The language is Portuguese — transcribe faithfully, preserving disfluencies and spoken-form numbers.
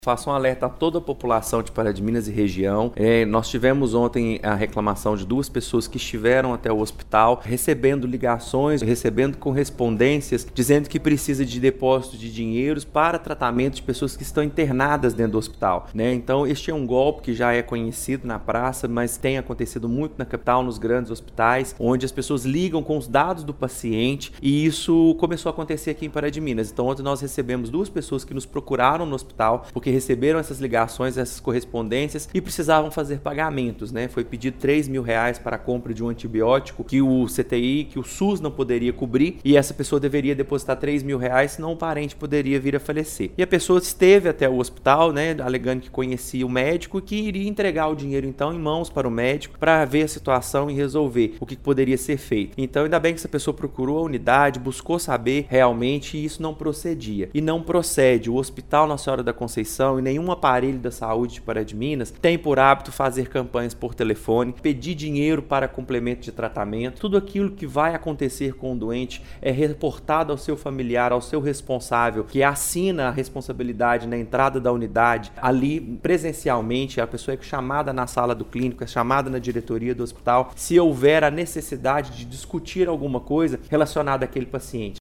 Faço um alerta a toda a população de Pará de Minas e região. É, nós tivemos ontem a reclamação de duas pessoas que estiveram até o hospital, recebendo ligações, recebendo correspondências, dizendo que precisa de depósito de dinheiros para tratamento de pessoas que estão internadas dentro do hospital, né? Então, este é um golpe que já é conhecido na praça, mas tem acontecido muito na capital, nos grandes hospitais, onde as pessoas ligam com os dados do paciente, e isso começou a acontecer aqui em Pará de Minas. Então, ontem nós recebemos duas pessoas que nos procuraram no hospital, porque receberam essas ligações, essas correspondências e precisavam fazer pagamentos, né? Foi pedido três mil reais para a compra de um antibiótico que o C T I, que o SUS não poderia cobrir, e essa pessoa deveria depositar três mil reais, senão o parente poderia vir a falecer. E a pessoa esteve até o hospital, né, alegando que conhecia o médico e que iria entregar o dinheiro então em mãos para o médico para ver a situação e resolver o que poderia ser feito. Então, ainda bem que essa pessoa procurou a unidade, buscou saber realmente, e isso não procedia. E não procede. O Hospital Nossa Senhora da Conceição e nenhum aparelho da saúde de Pará de Minas tem por hábito fazer campanhas por telefone, pedir dinheiro para complemento de tratamento. Tudo aquilo que vai acontecer com o doente é reportado ao seu familiar, ao seu responsável, que assina a responsabilidade na entrada da unidade, ali presencialmente. A pessoa é chamada na sala do clínico, é chamada na diretoria do hospital, se houver a necessidade de discutir alguma coisa relacionada àquele paciente.